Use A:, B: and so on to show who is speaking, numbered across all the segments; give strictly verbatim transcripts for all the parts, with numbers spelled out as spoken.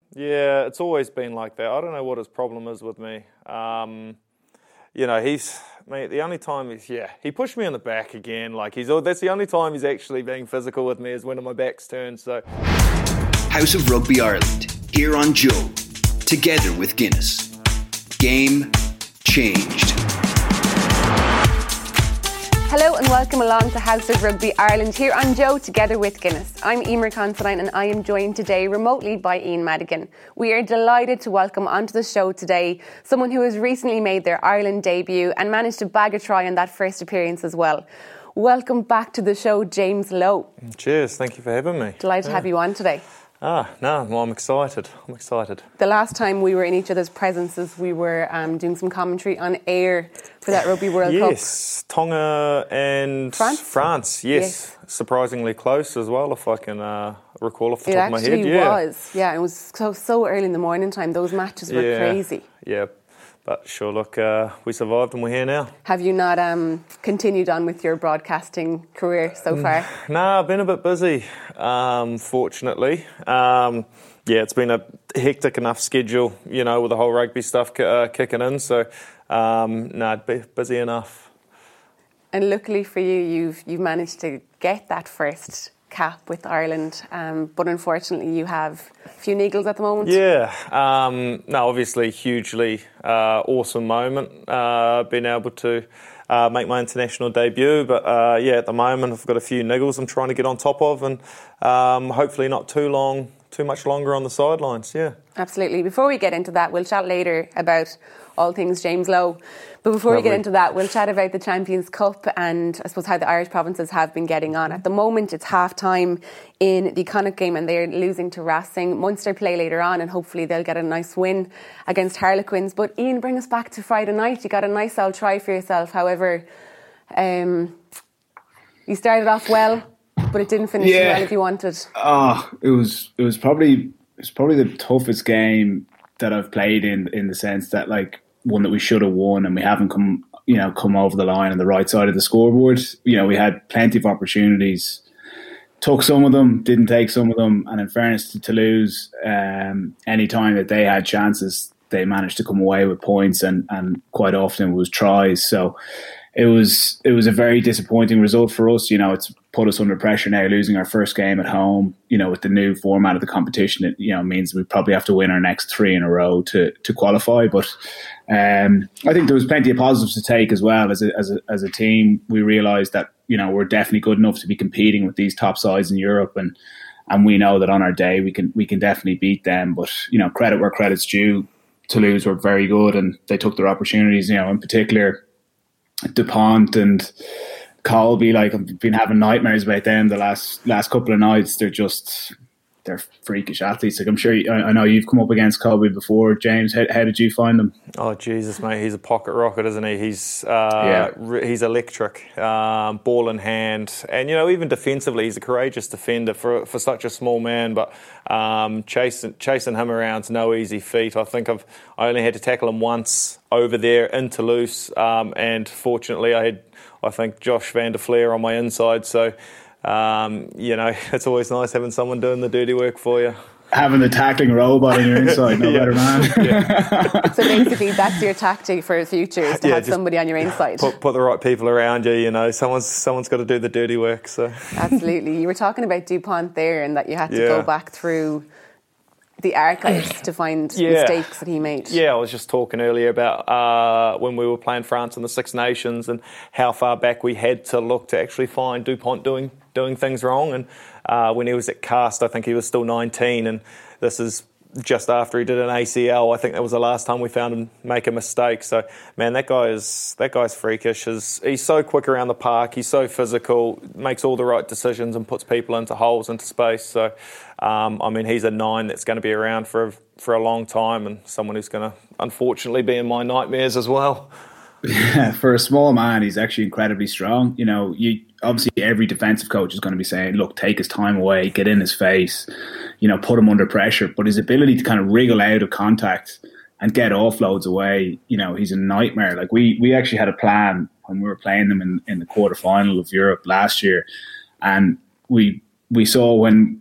A: Yeah, it's always been like that. I don't know what his problem is with me. Um, you know, he's, mate, the only time he's, yeah, he pushed me in the back again. Like, he's, that's the only time he's actually being physical with me is when my back's turned, so.
B: House of Rugby Ireland, here on Joe, together with Guinness. Game changed.
C: Hello and welcome along to House of Rugby Ireland here on Joe together with Guinness. I'm Emer Considine and I am joined today remotely by Ian Madigan. We are delighted to welcome onto the show today someone who has recently made their Ireland debut and managed to bag a try in that first appearance as well. Welcome back to the show, James Lowe.
A: Cheers, thank you for having me.
C: Delighted yeah. to have you on today.
A: Ah, no, well, I'm excited. I'm excited.
C: The last time we were in each other's presences, we were um, doing some commentary on air for that Rugby World
A: yes.
C: Cup.
A: Yes, Tonga and
C: France.
A: France, yes. yes. Surprisingly close as well, if I can uh, recall off the
C: it
A: top of my head.
C: It actually was, yeah. It was so, so early in the morning time. Those matches were
A: yeah.
C: crazy.
A: Yeah, but sure, look, uh, we survived and we're here now.
C: Have you not um, continued on with your broadcasting career so far?
A: No, I've been a bit busy, um, fortunately. Um, yeah, it's been a hectic enough schedule, you know, with the whole rugby stuff uh, kicking in. So, um, no, be busy enough.
C: And luckily for you, you've you've managed to get that first cap with Ireland, um, but unfortunately you have a few niggles at the moment.
A: Yeah, um, no, obviously hugely uh, awesome moment, uh, being able to uh, make my international debut, but uh, yeah, at the moment I've got a few niggles I'm trying to get on top of, and um, hopefully not too long, too much longer on the sidelines, yeah.
C: Absolutely. Before we get into that, we'll chat later about all things James Lowe. But before Lovely. we get into that, we'll chat about the Champions Cup and I suppose how the Irish provinces have been getting on. At the moment, it's half-time in the Connacht game and they're losing to Racing. Munster play later on and hopefully they'll get a nice win against Harlequins. But Ian, bring us back to Friday night. You got a nice old try for yourself. However, um, you started off well, but it didn't finish
D: yeah.
C: as well as you wanted.
D: Oh, it was it was probably it was probably the toughest game that I've played in in the sense that, like, one that we should have won and we haven't come, you know, come over the line on the right side of the scoreboard. You know, we had plenty of opportunities, took some of them, didn't take some of them, and in fairness to Toulouse, um, any time that they had chances, they managed to come away with points, and, and quite often it was tries. So it was it was a very disappointing result for us. You know, it's put us under pressure now, losing our first game at home. You know, with the new format of the competition, it, you know, means we probably have to win our next three in a row to to qualify. But um, I think there was plenty of positives to take as well. As a, as a, as a team, we realised that, you know, we're definitely good enough to be competing with these top sides in Europe, and and we know that on our day we can we can definitely beat them. But, you know, credit where credit's due. Toulouse were very good and they took their opportunities. You know, in particular, DuPont and Colby, like, I've been having nightmares about them the last last couple of nights. They're just they're freakish athletes. Like, I'm sure you, I know you've come up against Colby before, James. How, how did you find them?
A: Oh Jesus, mate, he's a pocket rocket, isn't he? He's uh, yeah. he's electric, um, ball in hand, and, you know, even defensively, he's a courageous defender for for such a small man. But um, chasing chasing him around's no easy feat. I think I've I only had to tackle him once over there in Toulouse, um, and fortunately, I had I think Josh van der Fleer on my inside. So, um, you know, it's always nice having someone doing the dirty work for you.
D: Having the tackling robot on your inside, no
A: yeah.
D: better man.
A: Yeah.
C: So basically, that's your tactic for the future, is to yeah, have somebody on your inside.
A: Put, put the right people around you. You know, someone's someone's got to do the dirty work. So
C: absolutely, you were talking about DuPont there, and that you had to
A: yeah.
C: go back through the archives to find
A: yeah.
C: mistakes that he made.
A: Yeah, I was just talking earlier about uh, when we were playing France in the Six Nations and how far back we had to look to actually find DuPont doing doing things wrong. And uh, when he was at Cast, I think he was still nineteen, and this is just after he did an A C L. I think that was the last time we found him make a mistake. So, man, that guy is that guy's freakish. He's, he's so quick around the park. He's so physical, makes all the right decisions and puts people into holes, into space. So, um, I mean, he's a nine that's going to be around for for a long time, and someone who's going to, unfortunately, be in my nightmares as well.
D: Yeah, for a small man, he's actually incredibly strong. You know, you obviously every defensive coach is going to be saying, look, take his time away, get in his face, you know, put him under pressure. But his ability to kind of wriggle out of contact and get offloads away, you know, he's a nightmare. Like, we we actually had a plan when we were playing them in, in the quarterfinal of Europe last year. And we we saw when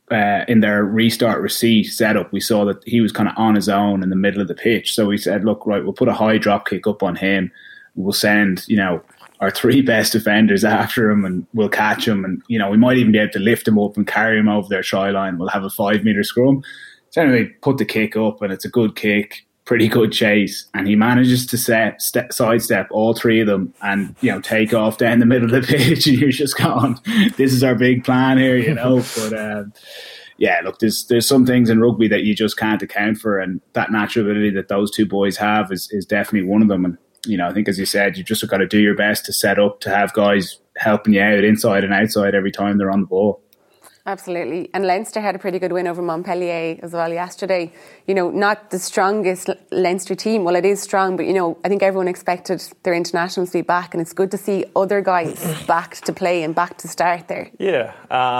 D: uh, in their restart receipt setup, we saw that he was kind of on his own in the middle of the pitch. So we said, look, right, we'll put a high drop kick up on him. We'll send, you know, our three best defenders after him, and we'll catch him. And, you know, we might even be able to lift him up and carry him over their try line. We'll have a five metre scrum. So anyway, put the kick up, and it's a good kick, pretty good chase. And he manages to set, step, sidestep all three of them and, you know, take off down the middle of the pitch. And you're just going, this is our big plan here, you know. But, um, yeah, look, there's there's some things in rugby that you just can't account for. And that natural ability that those two boys have is, is definitely one of them. And, you know, I think, as you said, you just got to do your best to set up to have guys helping you out inside and outside every time they're on the ball.
C: Absolutely. And Leinster had a pretty good win over Montpellier as well yesterday. You know, not the strongest Leinster team. Well, it is strong, but, you know, I think everyone expected their internationals to be back, and it's good to see other guys back to play and back to start there.
A: Yeah.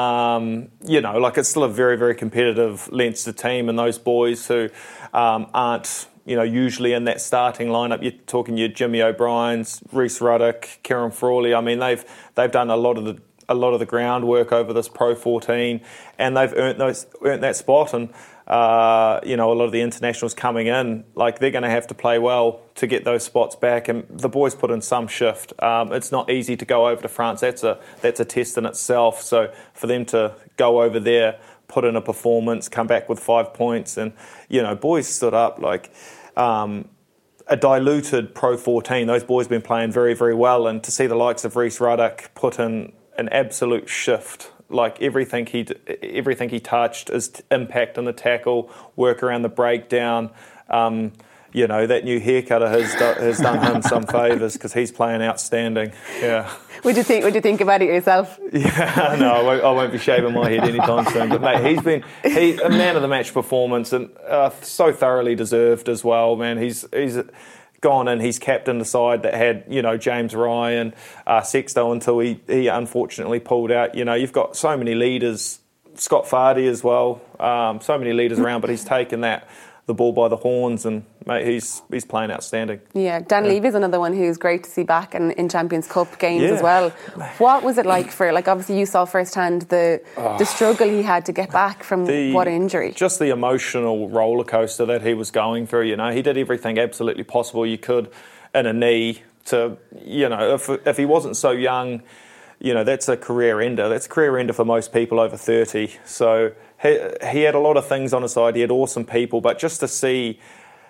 A: Um, you know, like, it's still a very, very competitive Leinster team, and those boys who um, aren't, you know, usually in that starting lineup, you're talking your Jimmy O'Brien's, Rhys Ruddock, Kieran Frawley. I mean, they've they've done a lot of the a lot of the groundwork over this Pro fourteen, and they've earned those earned that spot. And uh, you know, a lot of the internationals coming in, like, they're going to have to play well to get those spots back. And the boys put in some shift. Um, it's not easy to go over to France. That's a that's a test in itself. So for them to go over there, put in a performance, come back with five points, and, you know, boys stood up like. Um, a diluted Pro fourteen. Those boys have been playing very, very well, and to see the likes of Rhys Ruddock put in an absolute shift, like everything he everything he touched, his impact on the tackle, work around the breakdown. Um, you know, that new haircut of his do, has done him some favours, because he's playing outstanding. Yeah.
C: Would you think? Would you think about it yourself?
A: Yeah, no, I won't, I won't be shaving my head anytime soon. But mate, he's been he a man of the match performance, and uh, so thoroughly deserved as well. Man, he's he's gone in. He's captained the side that had, you know, James Ryan, uh, Sexto, until he he unfortunately pulled out. You know, you've got so many leaders, Scott Fardy as well. Um, so many leaders around, but he's taken that. The ball by the horns, and mate, he's he's playing outstanding.
C: Yeah, Dan
A: yeah.
C: Levy is another one who's great to see back in, in Champions Cup games
A: yeah.
C: as well. What was it like for, like, obviously you saw firsthand the oh, the struggle he had to get back from the, what injury? Just
A: the emotional roller coaster that he was going through. You know, he did everything absolutely possible you could in a knee to, you know, if if he wasn't so young, you know, that's a career ender. That's a career ender for most people over thirty. So he, he had a lot of things on his side. He had awesome people, but just to see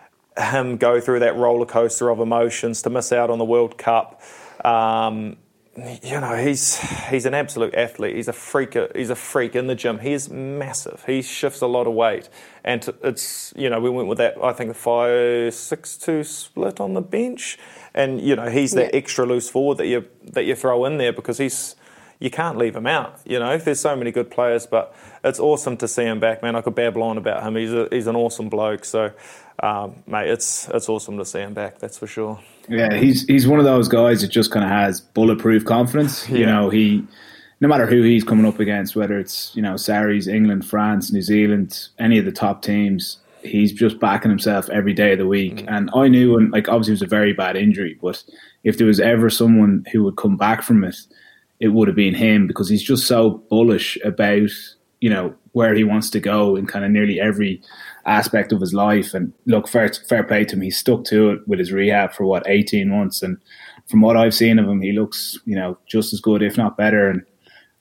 A: him go through that roller coaster of emotions, to miss out on the World Cup, um, you know, he's he's an absolute athlete. He's a freak. He's a freak in the gym. He is massive. He shifts a lot of weight, and it's, you know, we went with that, I think, the five six two split on the bench, and, you know, he's that yeah. extra loose forward that you that you throw in there, because he's. You can't leave him out, you know. There's so many good players, but it's awesome to see him back, man. I could babble on about him. He's a, he's an awesome bloke. So, um, mate, it's it's awesome to see him back. That's for sure.
D: Yeah, he's he's one of those guys that just kind of has bulletproof confidence. Yeah. You know, he no matter who he's coming up against, whether it's, you know, Sarries, England, France, New Zealand, any of the top teams, he's just backing himself every day of the week. Mm. And I knew, and like, obviously it was a very bad injury, but if there was ever someone who would come back from it, it would have been him, because he's just so bullish about, you know, where he wants to go in kind of nearly every aspect of his life. And look, fair, fair play to him. He's stuck to it with his rehab for, what, eighteen months. And from what I've seen of him, he looks, you know, just as good, if not better. And,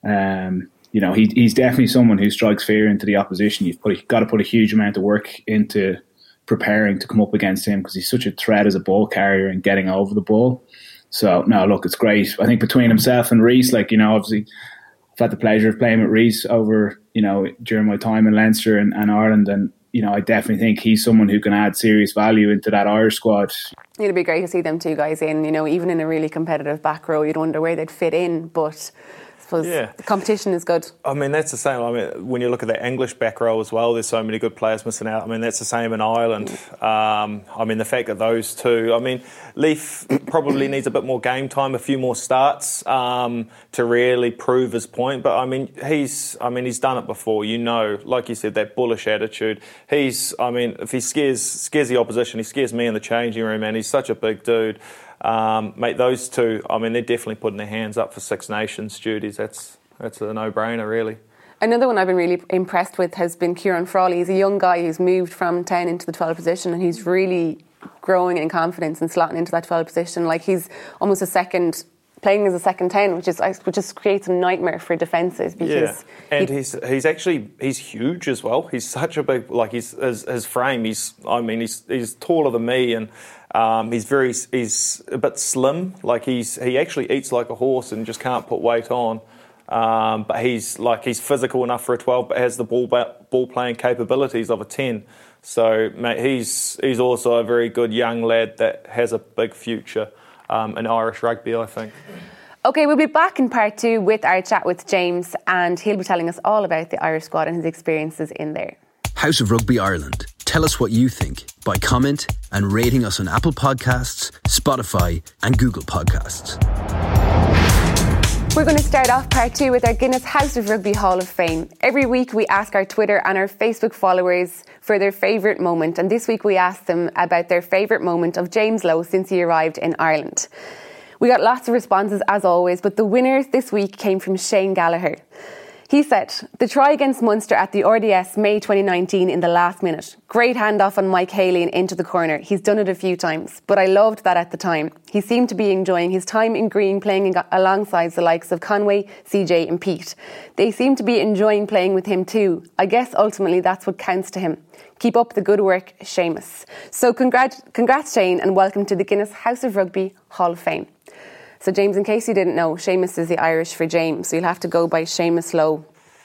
D: um, you know, he, he's definitely someone who strikes fear into the opposition. You've put, you've got to put a huge amount of work into preparing to come up against him, because he's such a threat as a ball carrier and getting over the ball. So, no, look, it's great. I think between himself and Rhys, like, you know, obviously I've had the pleasure of playing with Rhys over, you know, during my time in Leinster and, and Ireland. And, you know, I definitely think he's someone who can add serious value into that Irish squad.
C: It'd be great to see them two guys in, you know, even in a really competitive back row. You'd wonder where they'd fit in, but I suppose yeah. the competition is good.
A: I mean, that's the same. I mean, when you look at the English back row as well, there's so many good players missing out. I mean, that's the same in Ireland. Um, I mean, the fact that those two, I mean, Leaf probably needs a bit more game time, a few more starts um, to really prove his point. But I mean, he's, I mean, he's done it before. You know, like you said, that bullish attitude. He's, I mean, if he scares scares the opposition, he scares me in the changing room. Man, he's such a big dude. Um, mate, those two, I mean, they're definitely putting their hands up for Six Nations duties. That's that's a no-brainer, really.
C: Another one I've been really impressed with has been Kieran Frawley. He's a young guy who's moved from ten into the twelve position, and he's really growing in confidence and slotting into that twelve position. Like, he's almost a second, playing as a second ten, which is which just creates a nightmare for defences. Because
A: yeah, and he's he's actually he's huge as well. He's such a big, like his his, his frame. He's I mean he's he's taller than me, and um, he's very he's a bit slim. Like he's he actually eats like a horse and just can't put weight on. Um, but he's like he's physical enough for a twelve, but has the ball ball playing capabilities of a ten. So mate, he's he's also a very good young lad that has a big future um, in Irish rugby, I think.
C: Okay, we'll be back in part two with our chat with James, and he'll be telling us all about the Irish squad and his experiences in there.
B: House of Rugby Ireland. Tell us what you think by comment and rating us on Apple Podcasts, Spotify and Google Podcasts.
C: We're going to start off part two with our Guinness House of Rugby Hall of Fame. Every week we ask our Twitter and our Facebook followers for their favourite moment, and this week we asked them about their favourite moment of James Lowe since he arrived in Ireland. We got lots of responses as always, but the winners this week came from Shane Gallagher. He said, the try against Munster at the R D S May twenty nineteen in the last minute. Great handoff on Mike Haley and into the corner. He's done it a few times, but I loved that at the time. He seemed to be enjoying his time in green, playing alongside the likes of Conway, C J and Pete. They seem to be enjoying playing with him too. I guess ultimately that's what counts to him. Keep up the good work, Seamus. So congrats, congrats Shane, and welcome to the Guinness House of Rugby Hall of Fame. So James, in case you didn't know, Seamus is the Irish for James, so you'll have to go by Seamus Lowe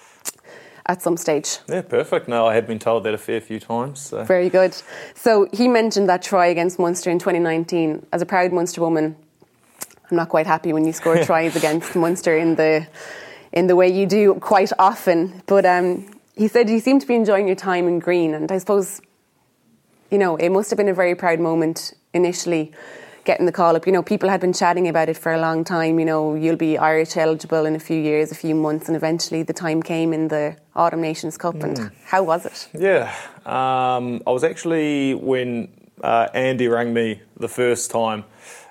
C: at some stage.
A: Yeah, perfect. No, I have been told that a fair few times. So.
C: Very good. So he mentioned that try against Munster in twenty nineteen. As a proud Munster woman, I'm not quite happy when you score tries against Munster in the in the way you do quite often. But um, he said you seemed to be enjoying your time in green, and I suppose, you know, it must have been a very proud moment initially, getting the call up. You know, people had been chatting about it for a long time. You know, you'll be Irish eligible in a few years, a few months, and eventually the time came in the Autumn Nations Cup. Mm. And how was it?
A: Yeah, um, I was actually, when uh, Andy rang me the first time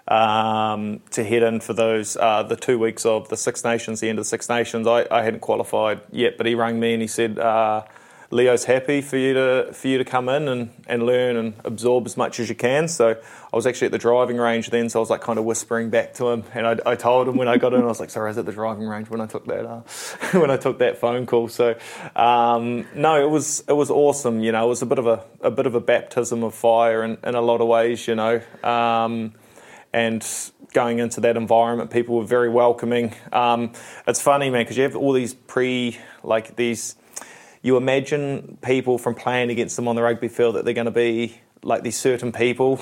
A: um, to head in for those uh, the two weeks of the Six Nations, the end of the Six Nations. I, I hadn't qualified yet, but he rang me and he said, Uh, Leo's happy for you to for you to come in and, and learn and absorb as much as you can. So I was actually at the driving range then, so I was like kind of whispering back to him, and I, I told him when I got in, I was like, sorry, I was at the driving range when I took that uh, when I took that phone call. So um, no, it was it was awesome. You know, it was a bit of a a bit of a baptism of fire in, in a lot of ways. You know, um, and going into that environment, people were very welcoming. Um, it's funny, man, because you have all these pre like these. You imagine people from playing against them on the rugby field that they're going to be like these certain people.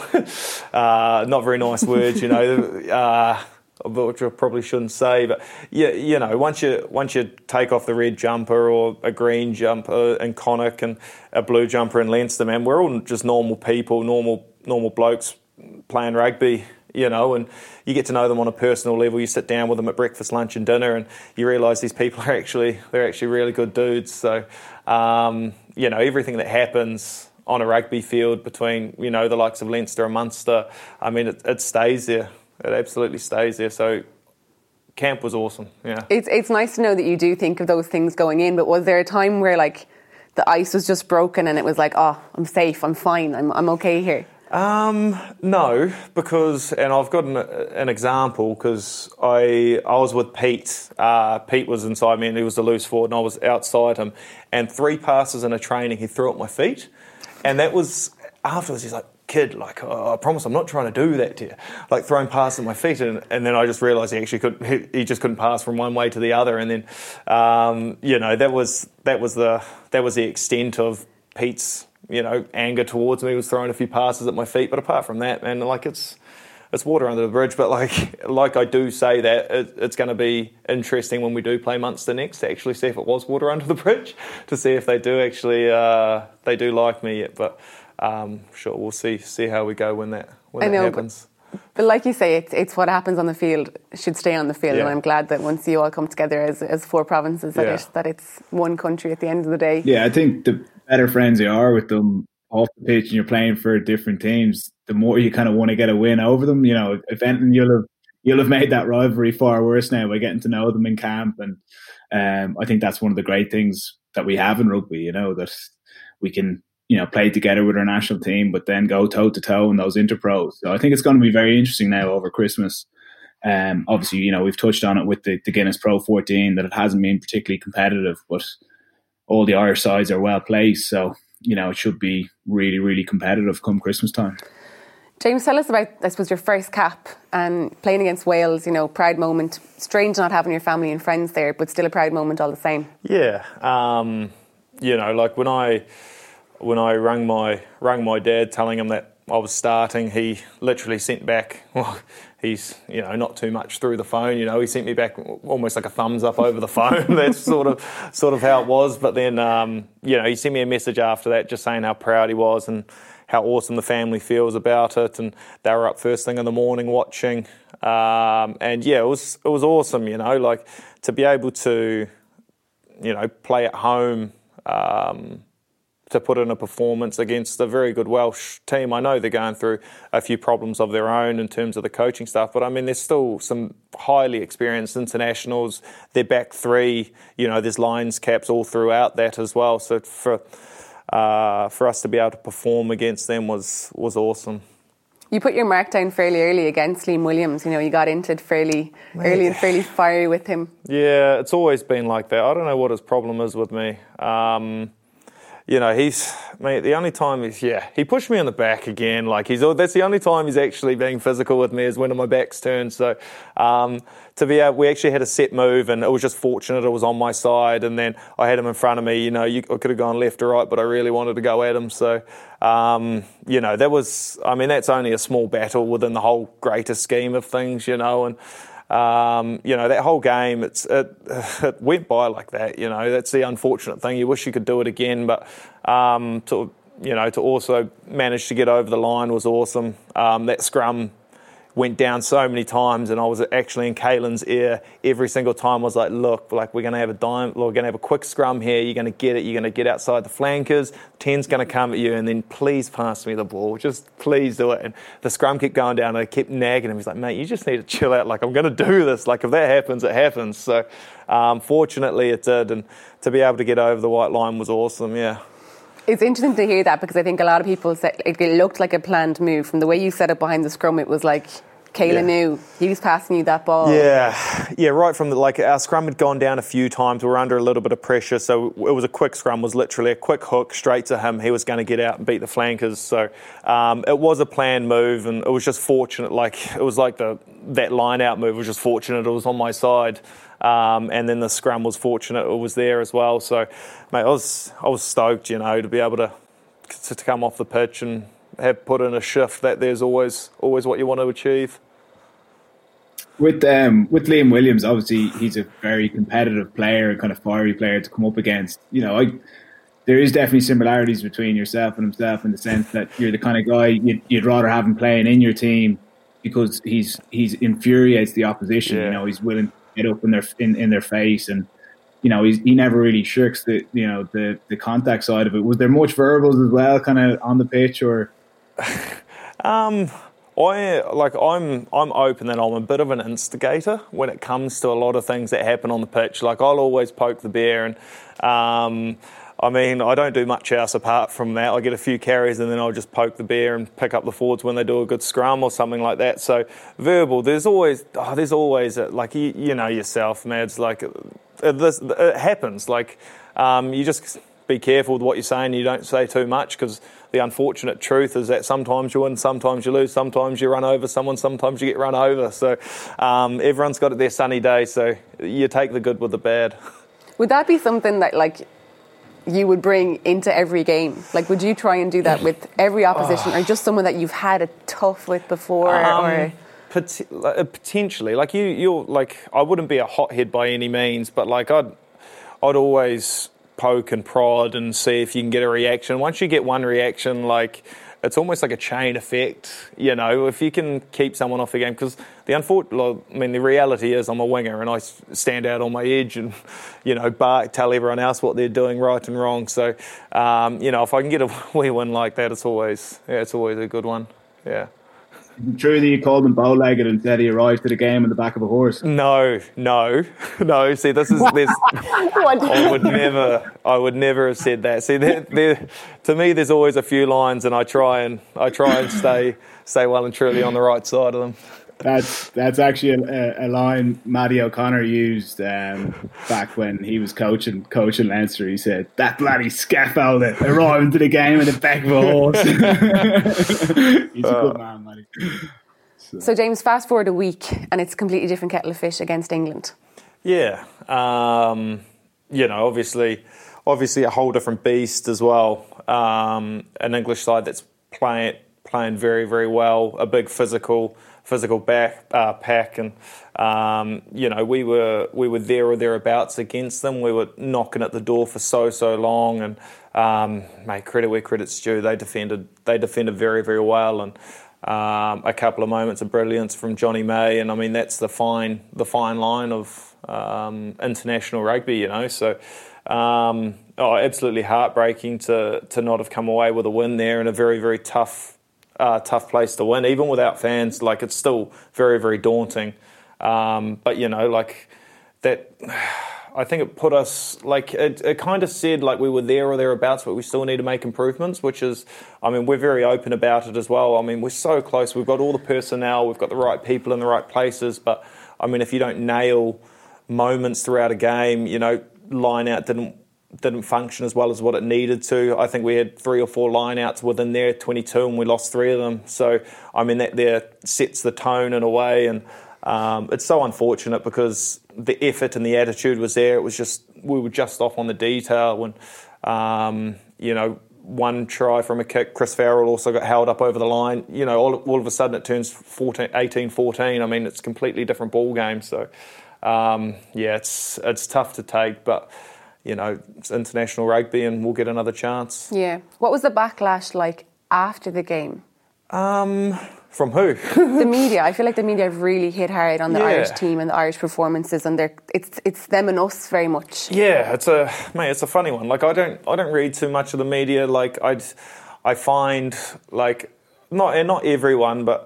A: uh, not very nice words, you know, uh, which I probably shouldn't say. But yeah, you know, once you once you take off the red jumper or a green jumper in Connacht and a blue jumper in Leinster, man, we're all just normal people, normal normal blokes playing rugby. You know, and you get to know them on a personal level. You sit down with them at breakfast, lunch, and dinner, and you realise these people are actually they're actually really good dudes. So, um, you know, everything that happens on a rugby field between you know the likes of Leinster and Munster, I mean, it, it stays there. It absolutely stays there. So, camp was awesome. Yeah,
C: it's it's nice to know that you do think of those things going in. But was there a time where like the ice was just broken and it was like, oh, I'm safe, I'm fine, I'm I'm okay here?
A: Um, no, because, and I've got an, an example, because I I was with Pete. Uh, Pete was inside me and he was the loose forward and I was outside him. And three passes in a training, he threw at my feet. And that was, afterwards he's like, kid, like, oh, I promise I'm not trying to do that to you. Like throwing passes at my feet. And, and then I just realised he actually couldn't, he, he just couldn't pass from one way to the other. And then, um, you know, that was, that was the, that was the extent of Pete's, you know, anger towards me. He was throwing a few passes at my feet, but apart from that, man, like it's it's water under the bridge. But like like I do say that it, it's going to be interesting when we do play Munster next to actually see if it was water under the bridge, to see if they do actually uh, they do like me yet. But um, sure, we'll see see how we go when that when
C: I
A: that
C: know,
A: happens.
C: But, but like you say, it's it's what happens on the field should stay on the field, yeah. And I'm glad that once you all come together as as four provinces, that yeah. it, that it's one country at the end of the day.
D: Yeah, I think the better friends you are with them off the pitch and you're playing for different teams, the more you kind of want to get a win over them. You know, if anything, you'll have you'll have made that rivalry far worse now by getting to know them in camp and Um, I think that's one of the great things that we have in rugby, you know, that we can, you know, play together with our national team, but then go toe to toe in those interpros. So I think it's going to be very interesting now over Christmas. Um, obviously, you know, we've touched on it with the, the Guinness Pro fourteen that it hasn't been particularly competitive, but all the Irish sides are well placed. So, you know, it should be really, really competitive come Christmas time.
C: James, tell us about, I suppose, your first cap and playing against Wales, you know, proud moment. Strange not having your family and friends there, but still a proud moment all the same.
A: Yeah. Um, you know, like when I when I rang my rang my dad telling him that I was starting, he literally sent back, well, he's, you know, not too much through the phone, you know, he sent me back almost like a thumbs up over the phone. That's sort of sort of how it was. But then, um, you know, he sent me a message after that just saying how proud he was and how awesome the family feels about it, and they were up first thing in the morning watching, um, and yeah, it was it was awesome, you know, like to be able to, you know, play at home, um, to put in a performance against a very good Welsh team. I know they're going through a few problems of their own in terms of the coaching stuff, but I mean, there's still some highly experienced internationals. Their back three, you know, there's Lions caps all throughout that as well. So for Uh, for us to be able to perform against them was was awesome.
C: You put your mark down fairly early against Liam Williams. You know, you got into it fairly Man. early and fairly fiery with him. Yeah,
A: it's always been like that. I don't know what his problem is with me. Um, you know, he's mate. The only time he's yeah, he pushed me in the back again. Like he's that's the only time he's actually being physical with me is when my back's turned. So um, to be able, we actually had a set move, and it was just fortunate it was on my side, and then I had him in front of me. You know, you, I could have gone left or right, but I really wanted to go at him. So um, you know, that was. I mean, that's only a small battle within the whole greater scheme of things. You know, and. Um, you know, that whole game, it's it, it went by like that, you know. That's the unfortunate thing. You wish you could do it again, but um, to, you know, to also manage to get over the line was awesome. Um, that scrum went down so many times, and I was actually in Caelan's ear every single time. I was like, look, like we're going to have a dime, we're going to have a quick scrum here. You're going to get it. You're going to get outside the flankers. ten's going to come at you, and then please pass me the ball. Just please do it. And the scrum kept going down, and I kept nagging him. He's like, mate, you just need to chill out. Like, I'm going to do this. Like, if that happens, it happens. So um, fortunately it did, and to be able to get over the white line was awesome, yeah.
C: It's interesting to hear that, because I think a lot of people said it looked like a planned move. From the way you set up behind the scrum, it was like Caelan yeah. knew he was passing you that ball.
A: Yeah, yeah, right from the, like our scrum had gone down a few times. We were under a little bit of pressure, so it was a quick scrum. It was literally a quick hook straight to him. He was going to get out and beat the flankers. So um, it was a planned move, and it was just fortunate. Like it was like the that line out move was just fortunate. It was on my side. Um, and then the scrum was fortunate it was there as well. So, mate, I was I was stoked, you know, to be able to to come off the pitch and have put in a shift. That there's always always what you want to achieve.
D: With um with Liam Williams, obviously he's a very competitive player, kind of fiery player to come up against. You know, I, there is definitely similarities between yourself and himself in the sense that you're the kind of guy you'd, you'd rather have him playing in your team because he's he's infuriates the opposition. Yeah. You know, he's willing. Get up in their in, in their face, and you know he's, he never really shirks the you know the, the contact side of it. Was there much verbals as well, kind of on the pitch, or?
A: um, I like I'm I'm open that I'm a bit of an instigator when it comes to a lot of things that happen on the pitch. Like I'll always poke the bear, and um, I mean I don't do much else apart from that. I get a few carries and then I'll just poke the bear and pick up the forwards when they do a good scrum or something like that. So verbal, there's always oh, there's always a, like you, you know yourself, Mads. Like it, this, it happens. Like um, you just be careful with what you're saying. You don't say too much, because the unfortunate truth is that sometimes you win, sometimes you lose, sometimes you run over someone, sometimes you get run over. So um, everyone's got their sunny day. So you take the good with the bad.
C: Would that be something that like you would bring into every game? Like, would you try and do that with every opposition, oh. or just someone that you've had a tough with before?
A: Um,
C: or
A: pot- potentially, like you, you're like I wouldn't be a hothead by any means, but like I'd, I'd always poke and prod and see if you can get a reaction. Once you get one reaction, like it's almost like a chain effect, you know, if you can keep someone off the game. Because the unfortunate, I mean, the reality is I'm a winger and I stand out on my edge and, you know, bark, tell everyone else what they're doing right and wrong. So, um, you know, if I can get a wee win like that, it's always, yeah, it's always a good one. Yeah.
D: True that you called him bow-legged and said he arrived to the game on the back of a horse.
A: No, no, no. See, this is this. I would never, I would never have said that. See, there, there, to me, there's always a few lines, and I try and I try and stay stay well and truly on the right side of them.
D: That's that's actually a, a line Matty O'Connor used um, back when he was coaching coaching Leinster. He said, "That bloody scaffolder arrived into the game in the back of a horse." He's a good man, Matty. So.
C: so, James, fast forward a week, and it's a completely different kettle of fish against England.
A: Yeah, um, you know, obviously, obviously a whole different beast as well. Um, an English side that's playing playing very, very well. A big physical. physical back uh, pack, and um, you know we were we were there or thereabouts against them. We were knocking at the door for so so long, and um, mate, credit where credit's due. They defended they defended very very well, and um, a couple of moments of brilliance from Johnny May, and I mean that's the fine the fine line of um, international rugby, you know. So um, oh, absolutely heartbreaking to to not have come away with a win there in a very very tough. Uh, tough place to win, even without fans. Like it's still very, very daunting. Um, but you know, like that, I think it put us like it, it kind of said like we were there or thereabouts, but we still need to make improvements. Which is, I mean, we're very open about it as well. I mean, we're so close. We've got all the personnel. We've got the right people in the right places. But I mean, if you don't nail moments throughout a game, you know, line out didn't. didn't function as well as what it needed to. I think we had three or four line-outs within there, twenty-two, and we lost three of them. So, I mean, that there sets the tone in a way, and um, it's so unfortunate because the effort and the attitude was there. It was just, we were just off on the detail when, um, you know, one try from a kick, Chris Farrell also got held up over the line. You know, all, all of a sudden it turns fourteen, eighteen fourteen. I mean, it's a completely different ball game. So, um, yeah, it's it's tough to take, but you know, it's international rugby and we'll get another chance.
C: Yeah. What was the backlash like after the game?
A: Um, from who?
C: The media. I feel like the media have really hit hard on the
A: yeah.
C: Irish team and the Irish performances, and they're, it's it's them and us very much.
A: Yeah, it's a mate, it's a funny one. Like I don't I don't read too much of the media. Like I I find like not not everyone, but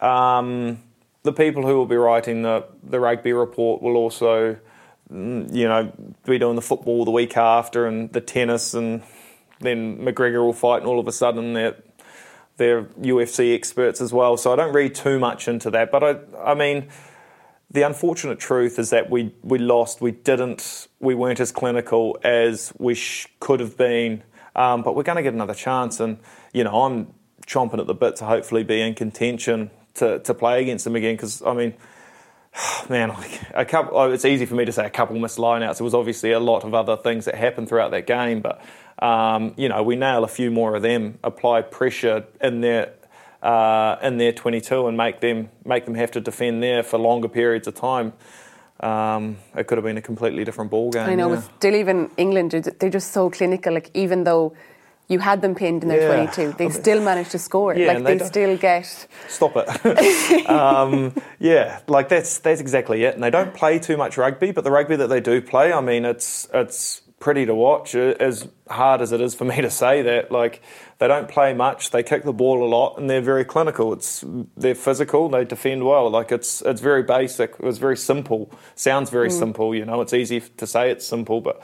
A: um, the people who will be writing the the rugby report will also, you know, be doing the football the week after and the tennis, and then McGregor will fight, and all of a sudden they're, they're U F C experts as well. So I don't read too much into that. But I, I mean, the unfortunate truth is that we, we lost. We didn't. We weren't as clinical as we sh- could have been. Um, but we're going to get another chance, and you know, I'm chomping at the bit to hopefully be in contention to to play against them again. Because I mean. Man, like a couple. Oh, it's easy for me to say a couple missed lineouts. There was obviously a lot of other things that happened throughout that game, but um, you know, we nail a few more of them, apply pressure in their uh, in their twenty-two, and make them make them have to defend there for longer periods of time. Um, it could have been a completely different ball game.
C: I know,
A: yeah.
C: but still, even England, they're just so clinical. Like even though you had them pinned in their
A: yeah.
C: twenty-two, they still managed to score.
A: Yeah,
C: like they, they still get.
A: Stop it. um, yeah, like that's that's exactly it. And they don't play too much rugby, but the rugby that they do play, I mean, it's it's pretty to watch. As hard as it is for me to say that, like they don't play much. They kick the ball a lot, and they're very clinical. It's they're physical. They defend well. Like it's it's very basic. It was very simple. Sounds very mm. simple. You know, it's easy to say it's simple, but.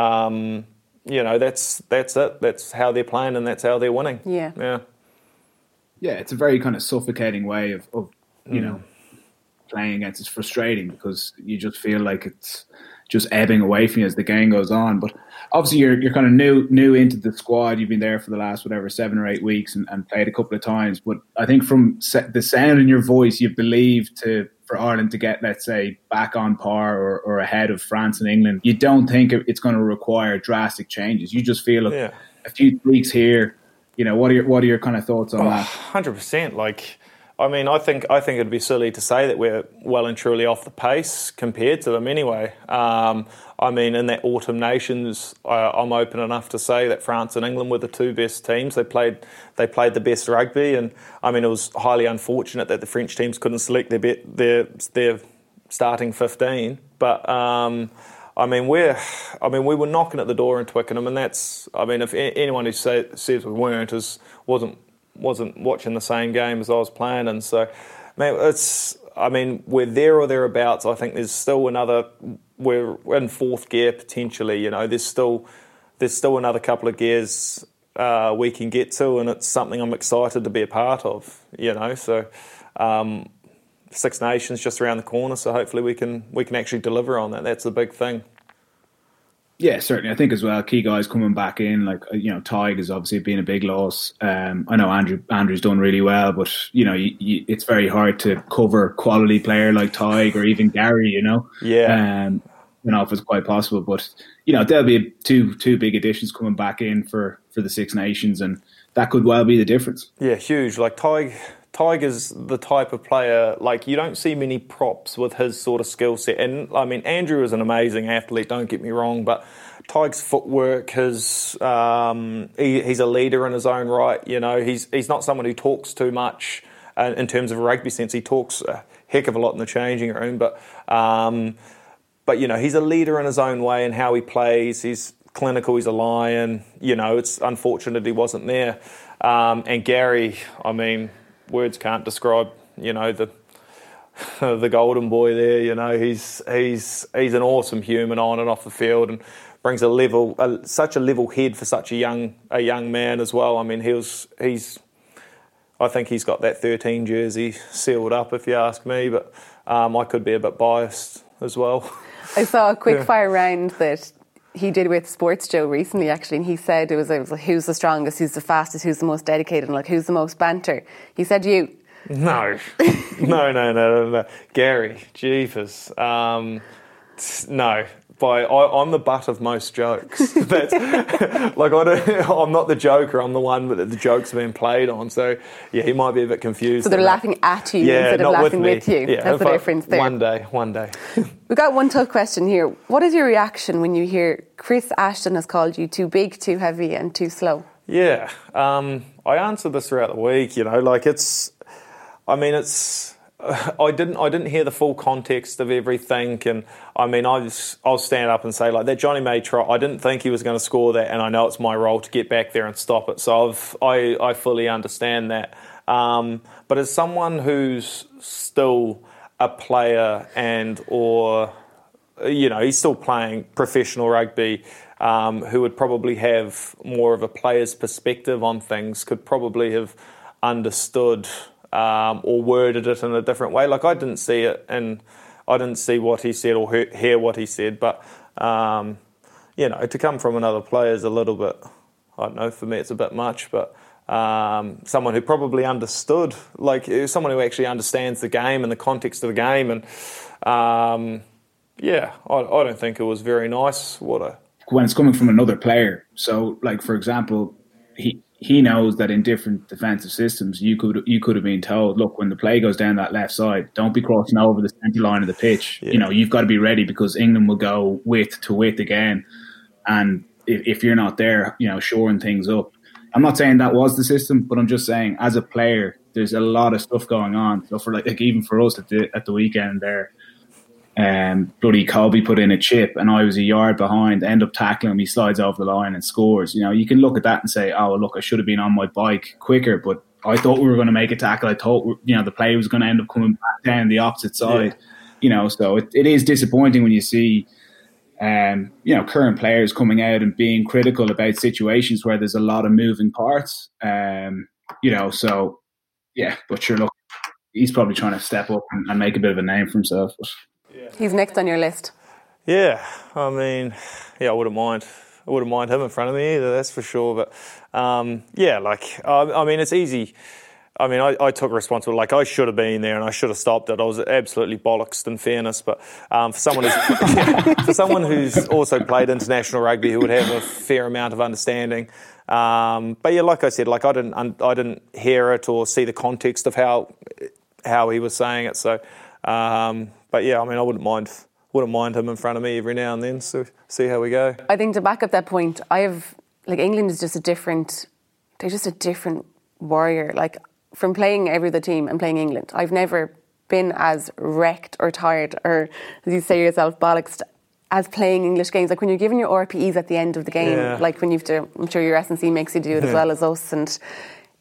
A: Um, You know, that's that's it. That's how they're playing, and that's how they're winning.
C: Yeah,
A: yeah,
D: yeah. It's a very kind of suffocating way of, of you
A: mm.
D: know, playing against. It's frustrating because you just feel like it's just ebbing away from you as the game goes on. But obviously, you're you're kind of new new into the squad. You've been there for the last whatever seven or eight weeks and, and played a couple of times. But I think from the sound in your voice, you believe to. For Ireland to get, let's say, back on par or, or ahead of France and England, you don't think it's going to require drastic changes. You just feel
A: yeah.
D: a few tweaks here. You know, what are your what are your kind of thoughts on
A: oh,
D: that?
A: one hundred percent. Like, I mean, I think I think it'd be silly to say that we're well and truly off the pace compared to them anyway. Um, I mean, in that Autumn Nations, I, I'm open enough to say that France and England were the two best teams. They played they played the best rugby, and I mean, it was highly unfortunate that the French teams couldn't select their be- their their starting fifteen. But um, I mean, we're I mean, we were knocking at the door in Twickenham, and that's I mean, if anyone who say, says we weren't is wasn't. wasn't watching the same game as I was playing, and so, man, it's. I mean, we're there or thereabouts. I think there's still another. We're in fourth gear potentially. You know, there's still there's still another couple of gears uh, we can get to, and it's something I'm excited to be a part of. You know, so um, Six Nations just around the corner. So hopefully we can we can actually deliver on that. That's the big thing.
D: Yeah, certainly. I think as well, key guys coming back in, like, you know, Tig has obviously been a big loss. Um, I know Andrew Andrew's done really well, but, you know, you, you, it's very hard to cover quality player like Tig or even Gary, you know.
A: Yeah.
D: Um, you know, if it's quite possible. But, you know, there'll be two two big additions coming back in for, for the Six Nations, and that could well be the difference.
A: Yeah, huge. Like, Tig... Tig is the type of player, like, you don't see many props with his sort of skill set. And, I mean, Andrew is an amazing athlete, don't get me wrong, but Tig's footwork, his, um, he, he's a leader in his own right, you know. He's he's not someone who talks too much uh, in terms of a rugby sense. He talks a heck of a lot in the changing room, but, um, but you know, he's a leader in his own way and how he plays. He's clinical, he's a lion. You know, it's unfortunate he wasn't there. Um, and Gary, I mean... words can't describe, you know, the the golden boy there. You know, he's he's he's an awesome human on and off the field, and brings a level, a, such a level head for such a young a young man as well. I mean, he was he's, I think he's got that thirteen jersey sealed up, if you ask me. But um, I could be a bit biased as well.
C: I saw a quick
A: yeah.
C: fire round that he did with Sports Joe recently, actually, and he said it was, it was like, who's the strongest, who's the fastest, who's the most dedicated, and like, who's the most banter. He said you.
A: No, no, no, no, no, no. Gary, jeepers. Um, no, by I, I'm the butt of most jokes. That's like I don't, I'm not the joker. I'm the one that the jokes are being played on. So yeah, he might be a bit confused.
C: So they're laughing at you
A: yeah,
C: instead of laughing with, with you.
A: Yeah,
C: that's the difference there.
A: One day, one day.
C: We've got one tough question here. What is your reaction when you hear Chris Ashton has called you too big, too heavy, and too slow?
A: Yeah, um, I answered this throughout the week. You know, like it's. I mean, it's. I didn't. I didn't hear the full context of everything, and I mean, I was, I'll stand up and say like that Johnny May try. I didn't think he was going to score that, and I know it's my role to get back there and stop it. So I've, I, I fully understand that. Um, but as someone who's still a player and or you know he's still playing professional rugby, um, who would probably have more of a player's perspective on things, could probably have understood. Um, or worded it in a different way. Like I didn't see it, and I didn't see what he said or hear, hear what he said. But um, you know, to come from another player is a little bit. I don't know. For me, it's a bit much. But um, someone who probably understood, like someone who actually understands the game and the context of the game, and um, yeah, I, I don't think it was very nice. What a
D: when it's coming from another player. So, like for example, he. He knows that in different defensive systems, you could you could have been told, look, when the play goes down that left side, don't be crossing over the centre line of the pitch. Yeah. You know, you've got to be ready because England will go width to width again. And if, if you're not there, you know, shoring things up. I'm not saying that was the system, but I'm just saying as a player, there's a lot of stuff going on. So for like, like even for us at the at the weekend there, Um, bloody Colby put in a chip and I was a yard behind, end up tackling him, he slides over the line and scores. You know, you can look at that and say, oh, well, look, I should have been on my bike quicker, but I thought we were going to make a tackle. I thought, you know, the play was going to end up coming back down the opposite side. Yeah. You know, so it, it is disappointing when you see, um, you know, current players coming out and being critical about situations where there's a lot of moving parts. Um, you know, so, yeah, but sure, look, he's probably trying to step up and, and make a bit of a name for himself. But.
C: He's next on your list.
A: Yeah, I mean, yeah, I wouldn't mind. I wouldn't mind him in front of me either, that's for sure. But um, yeah, like, I, I mean, it's easy. I mean, I, I took responsibility. Like, I should have been there and I should have stopped it. I was absolutely bollocksed, in fairness. But um, for someone who's yeah, for someone who's also played international rugby, who would have a fair amount of understanding. Um, but yeah, like I said, like I didn't, I didn't hear it or see the context of how how he was saying it. So. Um, But yeah, I mean, I wouldn't mind, wouldn't mind him in front of me every now and then. So see how we go.
C: I think to back up that point, I have like England is just a different. They're just a different warrior. Like from playing every other team and playing England, I've never been as wrecked or tired or, as you say yourself, bollocks as playing English games. Like when you're giving your R P Es at the end of the game, yeah. like when you've to, I'm sure your S and C makes you do it yeah. as well as us, and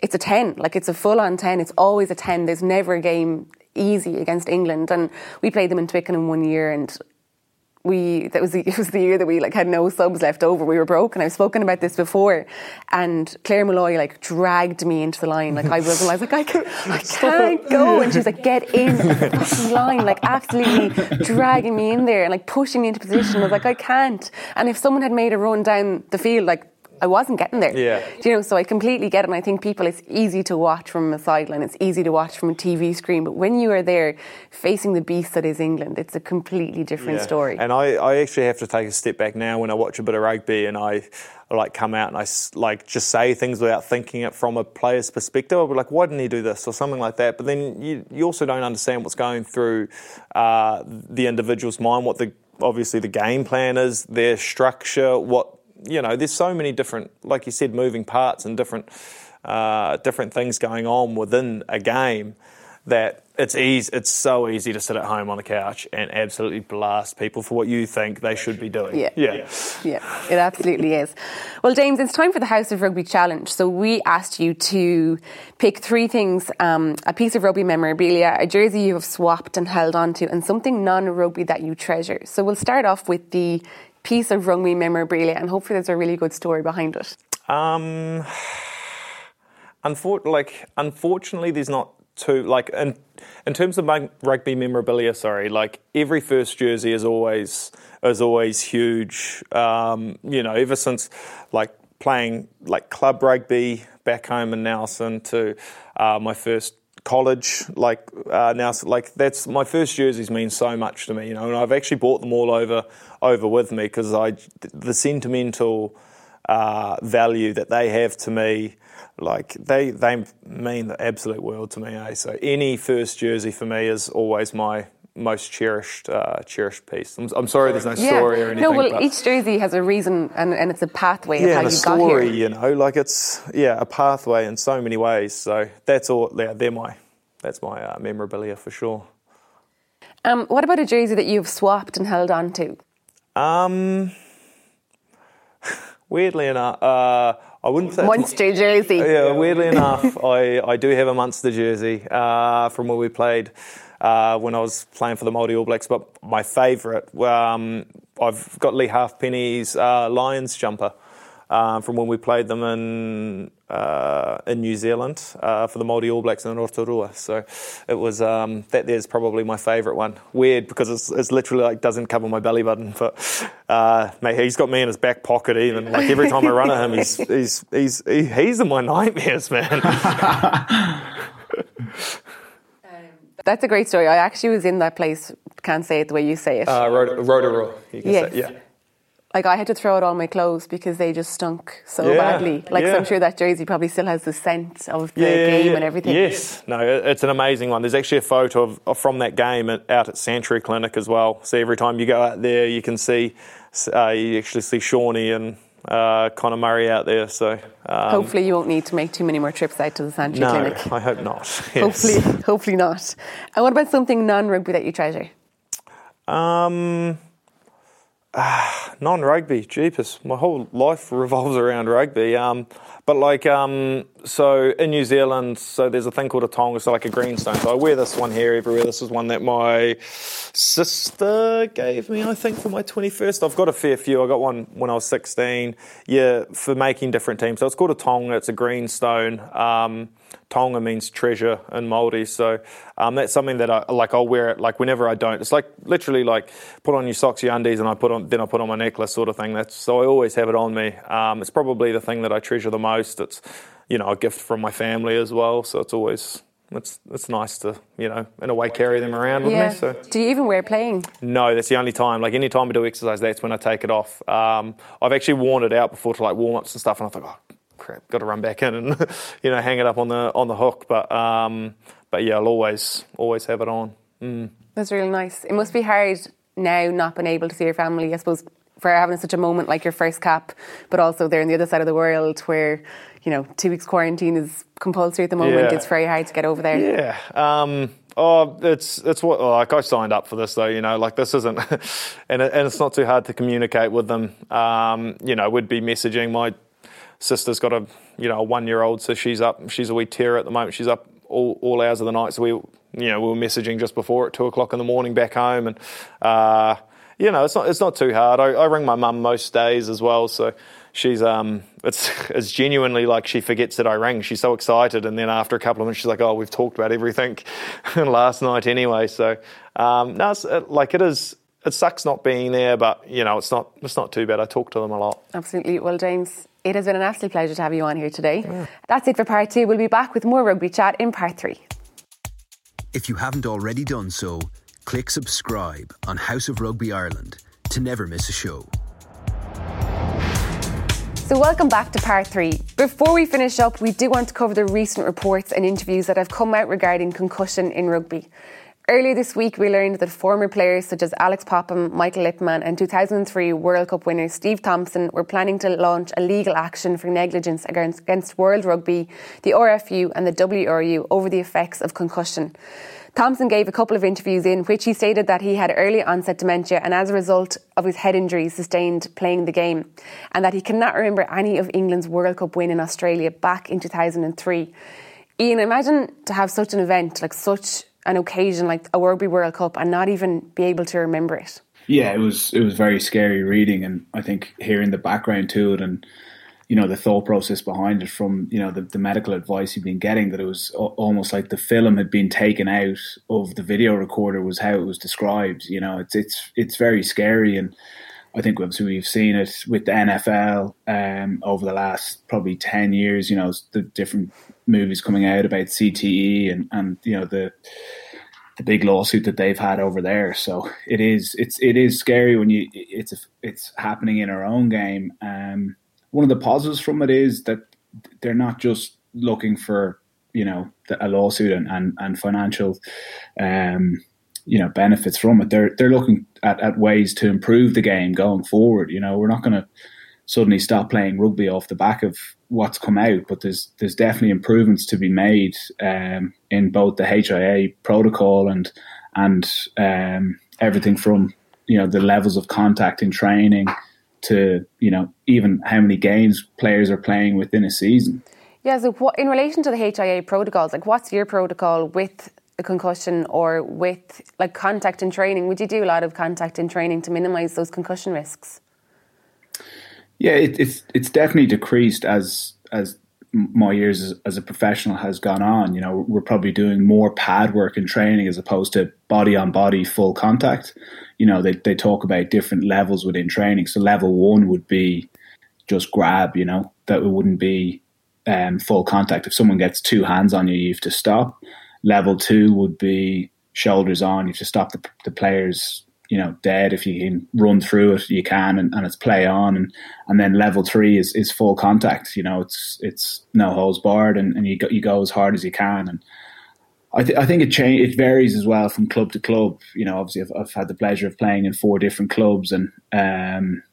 C: it's a ten, like it's a full-on ten. It's always a ten. There's never a game easy against England. And we played them in Twickenham one year, and we that was the, it was the year that we like had no subs left over. We were broken. I've spoken about this before, and Claire Malloy like dragged me into the line. Like I was, I was like, I can't, I can't go, and she was like, get in the fucking line, like absolutely dragging me in there and like pushing me into position. I was like, I can't. And if someone had made a run down the field, like I wasn't getting there.
A: Yeah.
C: You know, so I completely get it. And I think people, it's easy to watch from a sideline. It's easy to watch from a T V screen. But when you are there facing the beast that is England, it's a completely different
A: yeah.
C: story.
A: And I, I actually have to take a step back now when I watch a bit of rugby and I like come out and I like just say things without thinking it from a player's perspective. I'll be like, why didn't he do this or something like that? But then you, you also don't understand what's going through uh, the individual's mind, what the obviously the game plan is, their structure, what you know, there's so many different, like you said, moving parts and different uh, different things going on within a game that it's easy. It's so easy to sit at home on the couch and absolutely blast people for what you think they should be doing.
C: Yeah,
A: yeah,
C: yeah, it absolutely is. Well, James, it's time for the House of Rugby Challenge. So we asked you to pick three things: um, a piece of rugby memorabilia, a jersey you have swapped and held on to, and something non-rugby that you treasure. So we'll start off with the piece of rugby memorabilia, and hopefully there's a really good story behind it. Um,
A: unfor- like, unfortunately, there's not too, like, in, in terms of rugby memorabilia, sorry, like, every first jersey is always, is always huge. Um, you know, ever since, like, playing, like, club rugby back home in Nelson to uh, my first college, like uh, now, like that's my first jerseys mean so much to me, you know, and I've actually brought them all over over with me because I the sentimental uh, value that they have to me, like they they mean the absolute world to me. Eh? So any first jersey for me is always my most cherished uh, cherished piece. I'm, I'm sorry, there's no story
C: yeah.
A: or anything.
C: No, well,
A: but
C: each jersey has a reason and, and it's a pathway
A: yeah,
C: of how
A: and
C: you
A: a story,
C: got here.
A: You know, like it's yeah a pathway in so many ways. So that's all. Yeah, they're my that's my uh, memorabilia for sure.
C: Um, what about a jersey that you've swapped and held on to? Um,
A: weirdly enough, uh, I wouldn't say
C: Munster jersey.
A: Yeah, weirdly enough, I, I do have a Munster jersey uh, from where we played uh, when I was playing for the Māori All Blacks. But my favourite, um, I've got Lee Halfpenny's uh, Lions jumper uh, from when we played them in uh, in New Zealand uh, for the Māori All Blacks in Rotorua. So it was um, that. There's probably my favourite one. Weird because it's, it's literally like doesn't cover my belly button, but uh, mate, he's got me in his back pocket. Even like every time I run at him, he's he's he's he, he's in my nightmares, man.
C: That's a great story. I actually was in that place. Can't say it the way you say it.
A: Uh, Rotorua.
C: Yes.
A: Yeah.
C: Like I had to throw out all my clothes because they just stunk so
A: yeah,
C: badly. Like
A: yeah.
C: so I'm sure that jersey probably still has the scent of the
A: yeah,
C: game and everything.
A: Yes, no, it's an amazing one. There's actually a photo of, of from that game at, out at Sanctuary Clinic as well. So every time you go out there, you can see uh, you actually see Shawnee and uh, Conor Murray out there. So um,
C: hopefully you won't need to make too many more trips out to the Sanctuary
A: no,
C: Clinic.
A: I hope not. Yes.
C: Hopefully, hopefully not. And what about something non-rugby that you treasure? Um.
A: Ah, non-rugby, jeepers. My whole life revolves around rugby. Um, but like, um, so in New Zealand, so there's a thing called a tonga, so like a greenstone. So I wear this one here everywhere. This is one that my sister gave me, I think, for my twenty-first. I've got a fair few. I got one when I was sixteen. Yeah, for making different teams. So it's called a tonga. It's a greenstone. Um, Tonga means treasure in Māori, so um, that's something that I like. I'll wear it like whenever I don't. It's like literally like put on your socks, your undies, and I put on then I put on my necklace, sort of thing. That's so I always have it on me. Um, it's probably the thing that I treasure the most. It's you know a gift from my family as well, so it's always it's it's nice to you know in a way carry them around with
C: yeah.
A: me. So
C: do you even wear it playing?
A: No, that's the only time. Like any time I do exercise, that's when I take it off. Um, I've actually worn it out before to like warm ups and stuff, and I thought, oh, crap, got to run back in and you know hang it up on the on the hook. But um, but yeah, I'll always always have it on. Mm.
C: That's really nice. It must be hard now not being able to see your family, I suppose, for having such a moment like your first cap, but also they're on the other side of the world where you know two weeks quarantine is compulsory at the moment.
A: Yeah.
C: It's very hard to get over there.
A: Yeah. Um, oh, it's it's what like I signed up for this though. You know, like this isn't, and it, and it's not too hard to communicate with them. Um, you know, we'd be messaging my sister's got a you know a one year old, so she's up. She's a wee terror at the moment. She's up all, all hours of the night. So we you know we were messaging just before at two o'clock in the morning back home, and uh, you know it's not it's not too hard. I, I ring my mum most days as well, so she's um it's it's genuinely like she forgets that I rang. She's so excited, and then after a couple of minutes she's like, oh, we've talked about everything last night anyway. So um, no, it's, it, like it is. It sucks not being there, but you know it's not it's not too bad. I talk to them a lot.
C: Absolutely. Well, James, it has been an absolute pleasure to have you on here today. Yeah. That's it for part two. We'll be back with more rugby chat in part three.
B: If you haven't already done so, click subscribe on House of Rugby Ireland to never miss a show.
C: So welcome back to part three. Before we finish up, we do want to cover the recent reports and interviews that have come out regarding concussion in rugby. Earlier this week, we learned that former players such as Alex Popham, Michael Lippmann and two thousand three World Cup winner Steve Thompson were planning to launch a legal action for negligence against, against World Rugby, the R F U and the W R U over the effects of concussion. Thompson gave a couple of interviews in which he stated that he had early onset dementia and as a result of his head injuries sustained playing the game, and that he cannot remember any of England's World Cup win in Australia back in two thousand three. Ian, imagine to have such an event, like such an occasion like a Rugby World Cup, and not even be able to remember it.
D: Yeah, it was it was very scary reading, and I think hearing the background to it and you know the thought process behind it from you know the, the medical advice he'd been getting, that it was o- almost like the film had been taken out of the video recorder was how it was described. You know, it's it's it's very scary, and I think obviously we've seen it with the N F L um, over the last probably ten years. You know, the different movies coming out about C T E and, and you know the the big lawsuit that they've had over there. So it is it's it is scary when you it's it's happening in our own game. Um, one of the positives from it is that they're not just looking for you know a lawsuit and and, and financial um, you know benefits from it. They're they're looking at, at ways to improve the game going forward. You know, we're not going to suddenly stop playing rugby off the back of what's come out, but there's there's definitely improvements to be made um, in both the H I A protocol and and um, everything from you know the levels of contact in training to you know even how many games players are playing within a season.
C: Yeah, so what, in relation to the H I A protocols, like what's your protocol with a concussion or with like contact in training? Would you do a lot of contact in training to minimise those concussion risks?
D: Yeah, it, it's it's definitely decreased as as my years as, as a professional has gone on. You know, we're probably doing more pad work in training as opposed to body on body full contact. You know, they they talk about different levels within training. So level one would be just grab. You know, that it wouldn't be um, full contact. If someone gets two hands on you, you have to stop. Level two would be shoulders on. You have to stop the, the players. You know, dead. If you can run through it, you can, and, and it's play on. And, and then level three is, is full contact. You know, it's it's no holds barred, and, and you go you go as hard as you can. And I th- I think it change it varies as well from club to club. You know, obviously I've, I've had the pleasure of playing in four different clubs, and um,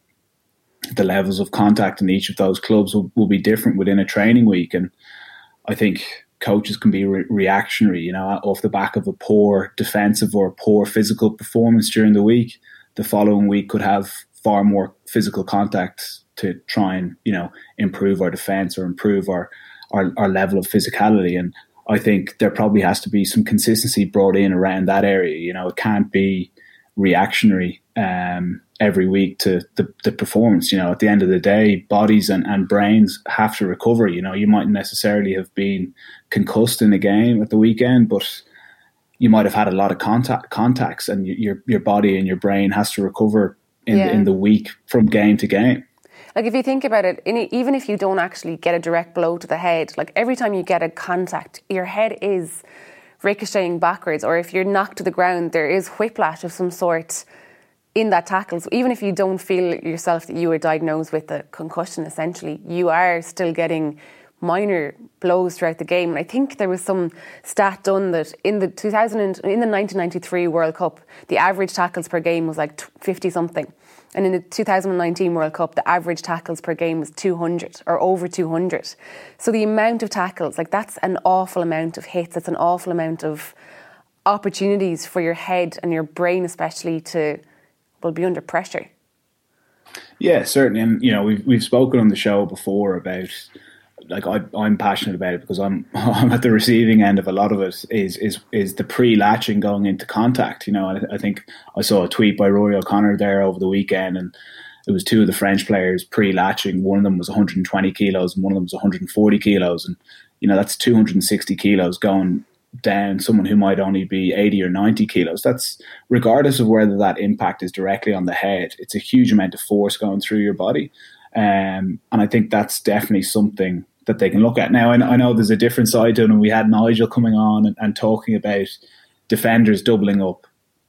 D: the levels of contact in each of those clubs will, will be different within a training week. And I think coaches can be re- reactionary, you know, off the back of a poor defensive or poor physical performance during the week. The following week could have far more physical contact to try and, you know, improve our defense or improve our, our, our level of physicality. And I think there probably has to be some consistency brought in around that area. You know, it can't be reactionary um, every week to the, the performance. You know, at the end of the day, bodies and, and brains have to recover. You know, you mightn't necessarily have been concussed in a game at the weekend, but you might have had a lot of contact contacts, and your your body and your brain has to recover in yeah. the, in the week from game to game.
C: Like if you think about it, even if you don't actually get a direct blow to the head, like every time you get a contact, your head is ricocheting backwards, or if you're knocked to the ground, there is whiplash of some sort in that tackle. So even if you don't feel yourself that you were diagnosed with a concussion, essentially, you are still getting minor blows throughout the game. And I think there was some stat done that in the two thousand in the nineteen ninety-three World Cup, the average tackles per game was like fifty something, and in the two thousand nineteen World Cup, the average tackles per game was two hundred or over two hundred. So the amount of tackles, like that's an awful amount of hits. That's an awful amount of opportunities for your head and your brain, especially, to will be under pressure.
D: Yeah, certainly. And, you know, we've, we've spoken on the show before about, like, I, I'm passionate about it because I'm I'm at the receiving end of a lot of it is is is the pre-latching going into contact. You know, I, I think I saw a tweet by Rory O'Connor there over the weekend, and it was two of the French players pre-latching. One of them was one hundred twenty kilos and one of them was one hundred forty kilos. And, you know, that's two hundred sixty kilos going down someone who might only be eighty or ninety kilos. That's regardless of whether that impact is directly on the head. It's a huge amount of force going through your body. Um, and I think that's definitely something that they can look at. Now, I, I know there's a different side to it, and we had Nigel coming on and, and talking about defenders doubling up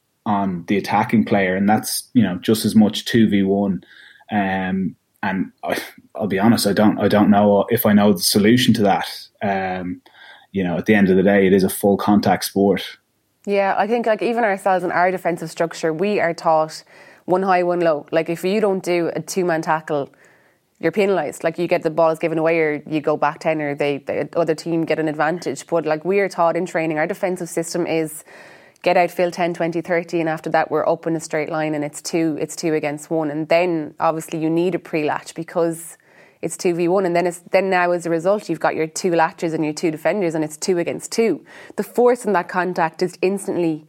D: on the attacking player, and that's, you know, just as much two v one. Um, and I, I'll be honest, I don't, I don't know if I know the solution to that. Um, you know, at the end of the day, it is a full contact sport.
C: Yeah, I think like even ourselves in our defensive structure, we are taught one high, one low. Like if you don't do a two-man tackle, you're penalised. Like you get the balls given away, or you go back ten, or they, the other team get an advantage. But like we are taught in training, our defensive system is get outfield ten, twenty, thirty, and after that we're up in a straight line, and it's two, it's two against one. And then obviously you need a pre-latch because it's two v one, and then it's then now as a result you've got your two latchers and your two defenders, and it's two against two. The force in that contact is instantly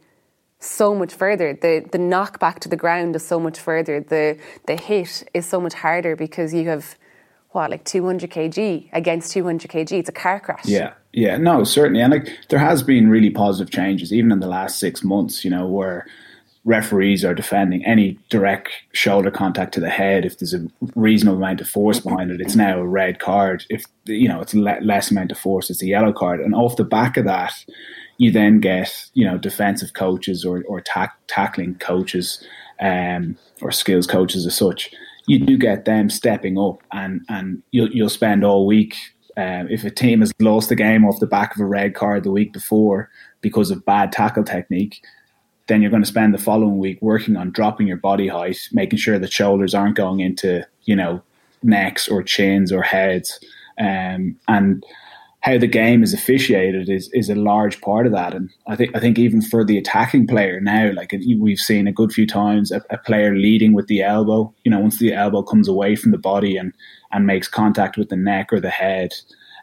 C: so much further. The the knock back to the ground is so much further. The the hit is so much harder because you have what, like two hundred kilograms against two hundred kilograms. It's a car crash.
D: Yeah, yeah, no, certainly. And like there has been really positive changes even in the last six months, you know, where referees are defending any direct shoulder contact to the head. If there's a reasonable amount of force behind it, it's now a red card. If, you know, it's le- less amount of force, it's a yellow card. And off the back of that, you then get, you know, defensive coaches or, or tack, tackling coaches um, or skills coaches as such. You do get them stepping up, and, and you'll, you'll spend all week. Um, if a team has lost the game off the back of a red card the week before because of bad tackle technique, then you're going to spend the following week working on dropping your body height, making sure that shoulders aren't going into, you know, necks or chins or heads. Um, and how the game is officiated is, is a large part of that. And I think I think even for the attacking player now, like we've seen a good few times, a, a player leading with the elbow, you know, once the elbow comes away from the body and, and makes contact with the neck or the head.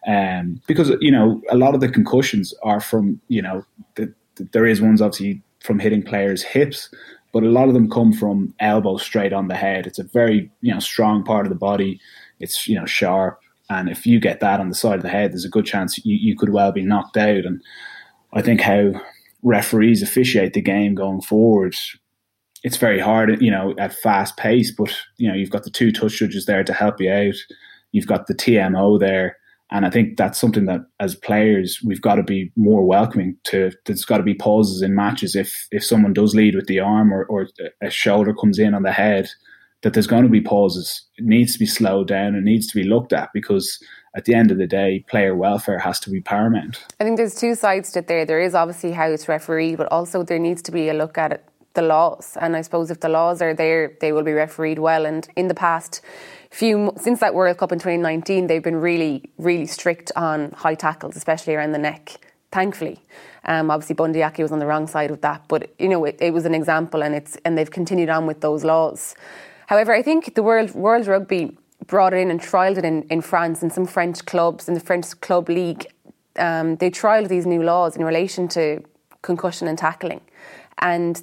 D: Um, because, you know, a lot of the concussions are from, you know, the, the, there is ones obviously from hitting players' hips, but a lot of them come from elbow straight on the head. It's a very, you know, strong part of the body. It's, you know, sharp. And if you get that on the side of the head, there's a good chance you, you could well be knocked out. And I think how referees officiate the game going forward, it's very hard, you know, at fast pace, but, you know, you've got the two touch judges there to help you out. You've got the T M O there. And I think that's something that as players, we've got to be more welcoming to. There's got to be pauses in matches. If if someone does lead with the arm or, or a shoulder comes in on the head, that there's going to be pauses. It needs to be slowed down. It needs to be looked at because at the end of the day, player welfare has to be paramount.
C: I think there's two sides to it there. There is obviously how it's refereed, but also there needs to be a look at it, the laws. And I suppose if the laws are there, they will be refereed well. And in the past few, since that World Cup in twenty nineteen, they've been really, really strict on high tackles, especially around the neck, thankfully. Um, obviously, Bundy Aki was on the wrong side with that, but you know, it, it was an example, and it's and they've continued on with those laws. However, I think the World World Rugby brought it in and trialled it in, in France and some French clubs in the French Club League. Um, they trialled these new laws in relation to concussion and tackling, and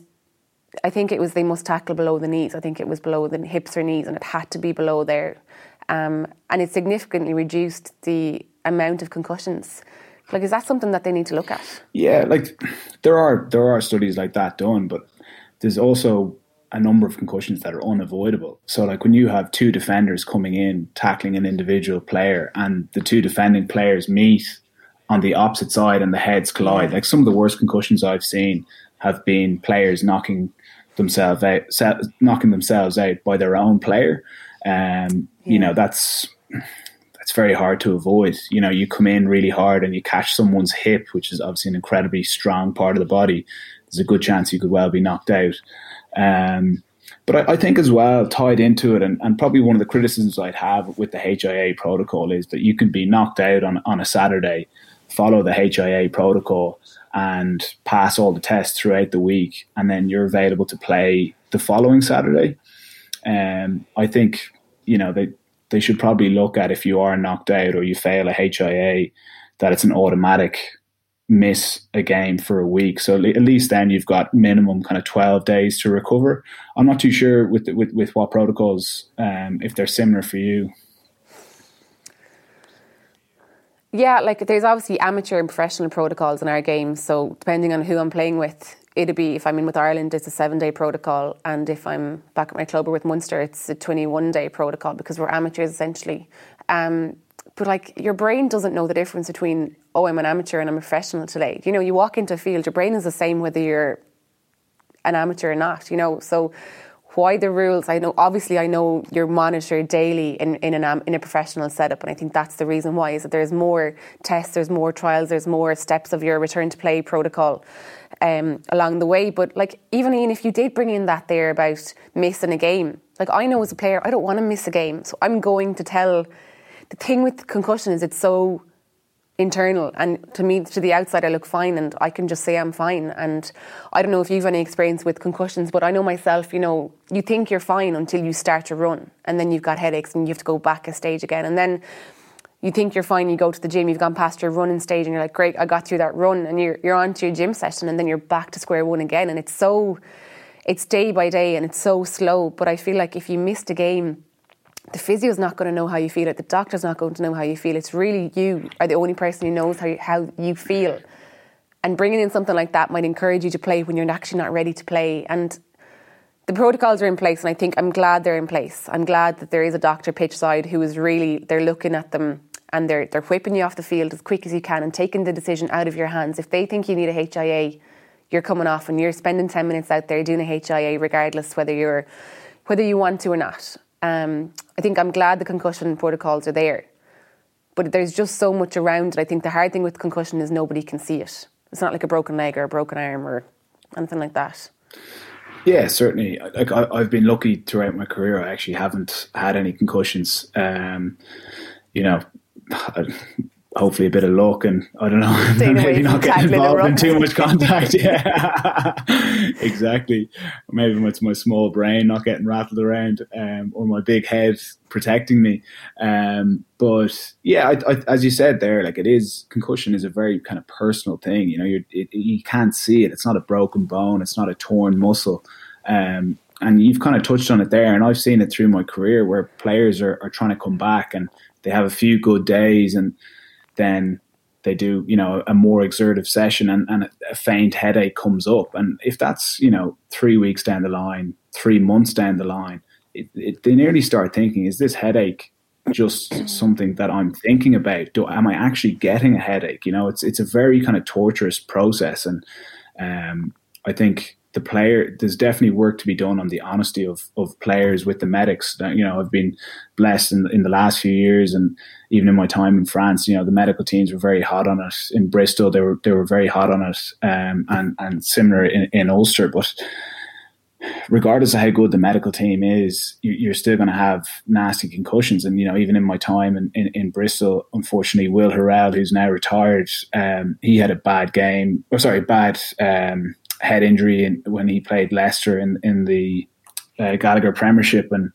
C: I think it was they must tackle below the knees. I think it was below the hips or knees, and it had to be below there. Um, and it significantly reduced the amount of concussions. Like, is that something that they need to look at?
D: Yeah, like there are there are studies like that done, but there's also a number of concussions that are unavoidable. So like when you have two defenders coming in, tackling an individual player, and the two defending players meet on the opposite side and the heads collide, like some of the worst concussions I've seen have been players knocking themselves out, knocking themselves out by their own player. Um, yeah. You know, that's that's very hard to avoid. You know, you come in really hard and you catch someone's hip, which is obviously an incredibly strong part of the body. There's a good chance you could well be knocked out. Um, but I, I think as well, tied into it, and, and probably one of the criticisms I'd have with the H I A protocol is that you can be knocked out on, on a Saturday, follow the H I A protocol and pass all the tests throughout the week, and then you're available to play the following Saturday. Um, I think, you know, they, they should probably look at, if you are knocked out or you fail a H I A, that it's an automatic miss a game for a week. So at least then you've got minimum kind of twelve days to recover. I'm not too sure with with, with what protocols, um, if they're similar for you.
C: Yeah, like there's obviously amateur and professional protocols in our games. So depending on who I'm playing with, it'd be, if I'm in with Ireland, it's a seven day protocol. And if I'm back at my club or with Munster, it's a twenty-one day protocol, because we're amateurs essentially. Um, but like your brain doesn't know the difference between, oh, I'm an amateur and I'm a professional today. You know, you walk into a field, your brain is the same whether you're an amateur or not, you know. So why the rules? I know, obviously, I know you're monitored daily in in an in a professional setup, and I think that's the reason why, is that there's more tests, there's more trials, there's more steps of your return to play protocol um, along the way. But like, even Ian, if you did bring in that there about missing a game, like I know as a player, I don't want to miss a game, so I'm going to tell. The thing with concussion is it's so internal, and to me, to the outside, I look fine and I can just say I'm fine. And I don't know if you've any experience with concussions, but I know myself, you know, you think you're fine until you start to run, and then you've got headaches and you have to go back a stage again, and then you think you're fine, you go to the gym, you've gone past your running stage and you're like, great, I got through that run, and you're, you're on to your gym session, and then you're back to square one again. And it's so, it's day by day and it's so slow. But I feel like if you missed a game, the physio's not going to know how you feel it. The doctor's not going to know how you feel. It's really you are the only person who knows how you, how you feel. And bringing in something like that might encourage you to play when you're actually not ready to play. And the protocols are in place, and I think I'm glad they're in place. I'm glad that there is a doctor pitch side who is really, they're looking at them and they're they're whipping you off the field as quick as you can and taking the decision out of your hands. If they think you need a H I A, you're coming off and you're spending ten minutes out there doing a H I A, regardless whether you're whether you want to or not. Um, I think I'm glad the concussion protocols are there, but there's just so much around it. I think the hard thing with concussion is nobody can see it. It's not like a broken leg or a broken arm or anything like that.
D: Yeah, certainly. Like I, I've been lucky throughout my career. I actually haven't had any concussions. Um, you know, hopefully a bit of luck, and I don't know, maybe not getting involved in too much contact. Yeah, exactly. Maybe it's my small brain not getting rattled around, um, or my big head protecting me. Um, but yeah, I, I, as you said there, like it is, concussion is a very kind of personal thing. You know, you're, it, you can't see it. It's not a broken bone. It's not a torn muscle. Um, and you've kind of touched on it there, and I've seen it through my career where players are, are trying to come back and they have a few good days, and then they do, you know, a more exertive session, and, and a faint headache comes up. And if that's, you know, three weeks down the line, three months down the line, it, it, they nearly start thinking, is this headache just something that I'm thinking about? Do, am I actually getting a headache? You know, it's it's a very kind of torturous process. And um, I think the player, there's definitely work to be done on the honesty of of players with the medics. You know, I've been blessed in, in the last few years, and even in my time in France, you know, the medical teams were very hot on it. In Bristol, they were they were very hot on it, um, and and similar in, in Ulster. But regardless of how good the medical team is, you, you're still going to have nasty concussions. And you know, even in my time in, in, in Bristol, unfortunately, Will Hurrell, who's now retired, um, he had a bad game. Or sorry, bad. Um, head injury in, when he played Leicester in, in the uh, Gallagher Premiership, and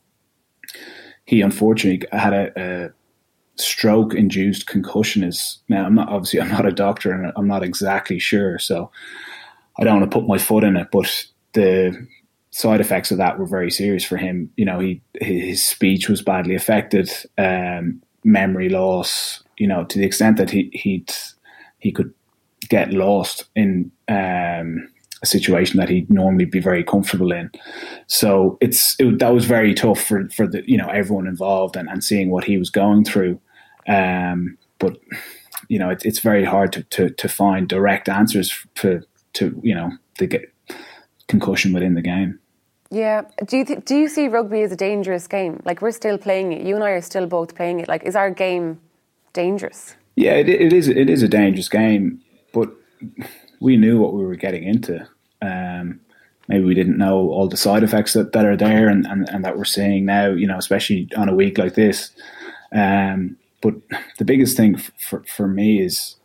D: he unfortunately had a, a stroke-induced concussion. Is now I'm not obviously I'm not a doctor and I'm not exactly sure, so I don't want to put my foot in it. But the side effects of that were very serious for him. You know, he his speech was badly affected, um, memory loss. You know, to the extent that he he'd he could get lost in. Um, a situation that he'd normally be very comfortable in. So it's it, that was very tough for, for the, you know, everyone involved, and, and seeing what he was going through. Um, but, you know, it, it's very hard to, to, to find direct answers to, to, you know, to get concussion within the game.
C: Yeah. Do you, th- do you see rugby as a dangerous game? Like, we're still playing it. You and I are still both playing it. Like, is our game dangerous?
D: Yeah, it, it is. It is a dangerous game, but we knew what we were getting into. Um, maybe we didn't know all the side effects that, that are there and, and, and that we're seeing now, you know, especially on a week like this. Um, but the biggest thing f- for, for me is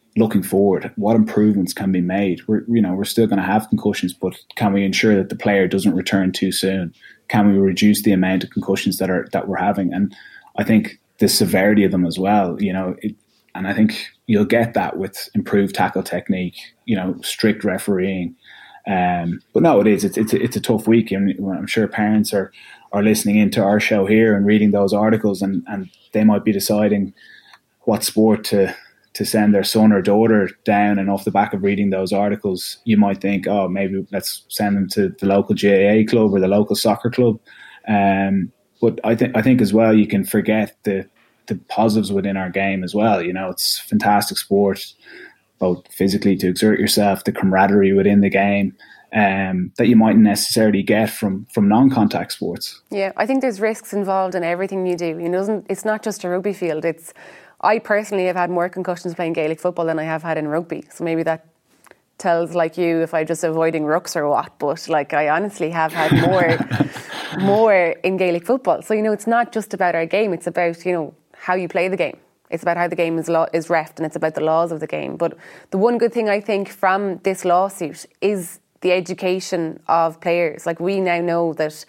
D: looking forward, what improvements can be made? We're, you know, we're still going to have concussions, but can we ensure that the player doesn't return too soon? Can we reduce the amount of concussions that are that we're having? And I think the severity of them as well, you know, it, and I think you'll get that with improved tackle technique, you know, strict refereeing. Um, but no, it is. It's it's it's a tough week, and I'm sure parents are are listening into our show here and reading those articles, and, and they might be deciding what sport to to send their son or daughter down. And off the back of reading those articles, you might think, oh, maybe let's send them to the local G A A club or the local soccer club. Um, but I think I think as well, you can forget the the positives within our game as well. You know, it's fantastic sport, both physically to exert yourself, the camaraderie within the game, um, that you mightn't necessarily get from from non-contact sports.
C: Yeah, I think there's risks involved in everything you do. You know, it's not just a rugby field. It's I personally have had more concussions playing Gaelic football than I have had in rugby. So maybe that tells like you if I'm just avoiding rucks or what. But like I honestly have had more more in Gaelic football. So, you know, it's not just about our game. It's about, you know, how you play the game. It's about how the game is law- is reffed, and it's about the laws of the game. But the one good thing I think from this lawsuit is the education of players. Like, we now know that,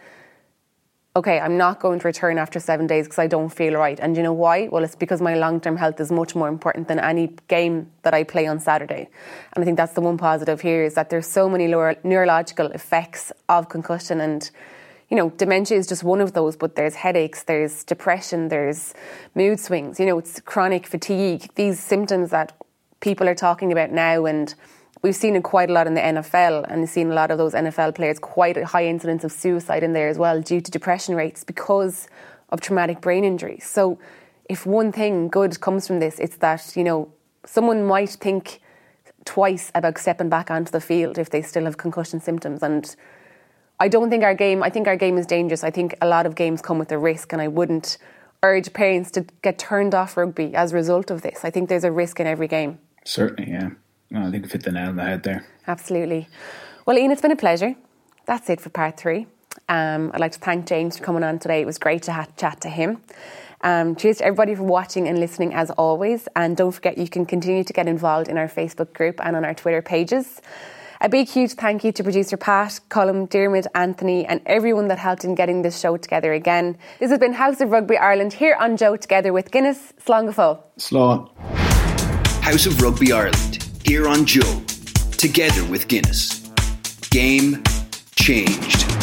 C: okay, I'm not going to return after seven days because I don't feel right. And you know why? Well, it's because my long-term health is much more important than any game that I play on Saturday. And I think that's the one positive here, is that there's so many neuro- neurological effects of concussion. And, you know, dementia is just one of those, but there's headaches, there's depression, there's mood swings, you know, it's chronic fatigue, these symptoms that people are talking about now. And we've seen it quite a lot in the N F L, and we've seen a lot of those N F L players, quite a high incidence of suicide in there as well due to depression rates because of traumatic brain injuries. So if one thing good comes from this, it's that, you know, someone might think twice about stepping back onto the field if they still have concussion symptoms. And I don't think our game, I think our game is dangerous. I think a lot of games come with a risk, and I wouldn't urge parents to get turned off rugby as a result of this. I think there's a risk in every game.
D: Certainly, yeah. No, I think you hit the nail on the head there.
C: Absolutely. Well, Ian, it's been a pleasure. That's it for part three. Um, I'd like to thank James for coming on today. It was great to ha- chat to him. Um, cheers to everybody for watching and listening as always. And don't forget, you can continue to get involved in our Facebook group and on our Twitter pages. A big, huge thank you to producer Pat, Colm, Dermot, Anthony and everyone that helped in getting this show together again. This has been House of Rugby Ireland here on Joe together with Guinness. Slán go fóill.
D: Slán.
B: House of Rugby Ireland here on Joe together with Guinness. Game changed.